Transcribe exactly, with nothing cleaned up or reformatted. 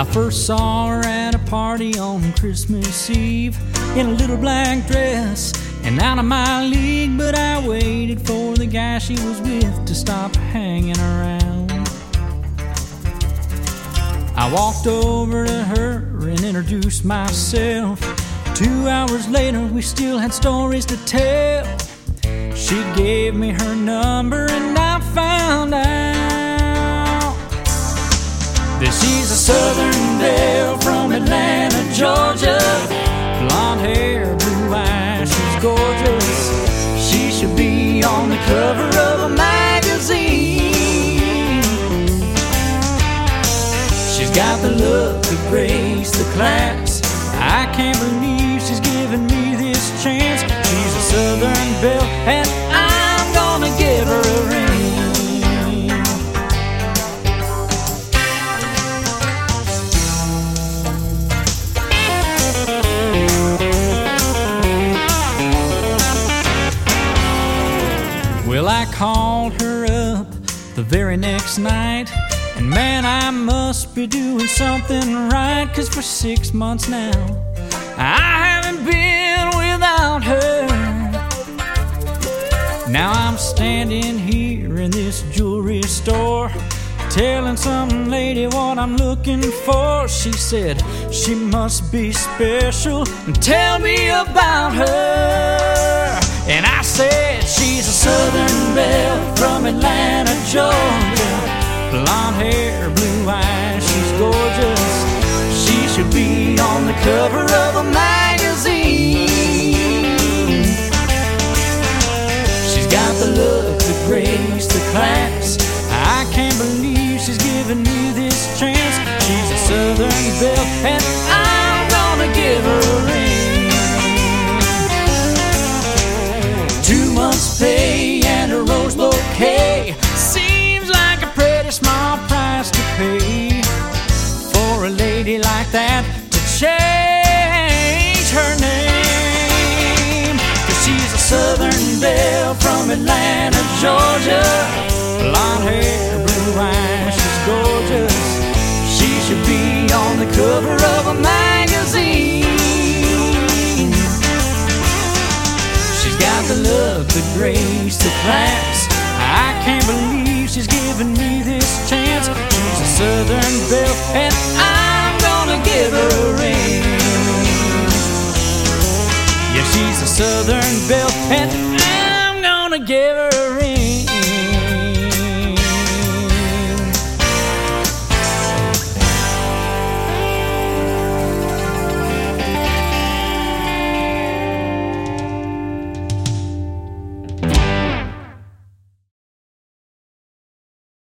I first saw her at a party on Christmas Eve in a little black dress and out of my league, but I waited for the guy she was with to stop hanging around. I walked over to her and introduced myself. Two hours later, we still had stories to tell. She gave me her number and I found out that she's a Southern belle from Atlanta, Georgia. Blonde hair, blue eyes, she's gorgeous. She should be on the cover of a magazine. She's got the look, the grace, the class. I can't believe she's giving me this chance. She's a Southern belle and I'm gonna give her a ring. Well, I called her up the very next night, and man, I must be doing something right, 'cause for six months now I haven't been without her. Now I'm standing here in this jewelry store, telling some lady what I'm looking for. She said she must be special and tell me about her. And I said she's a Southern belle from Atlanta, Georgia. Blonde hair, blue eyes, she's gorgeous. She should be on the cover of a magazine. She's got the look, the grace, the class. I can't believe she's giving me this chance. She's a Southern belle and I'm gonna give her a ring. Two months pay and a rose bouquet seems like a pretty small price to pay for a lady like that to change her name. 'Cause she's a Southern belle from Atlanta, Georgia. Blonde hair, blue eyes, she's gorgeous. She should be on the cover of a magazine. She's got the look, the grace, the class. I can't believe she's giving me this chance. She's a Southern belle and I'm gonna give her a ring. Yeah, she's a Southern belle and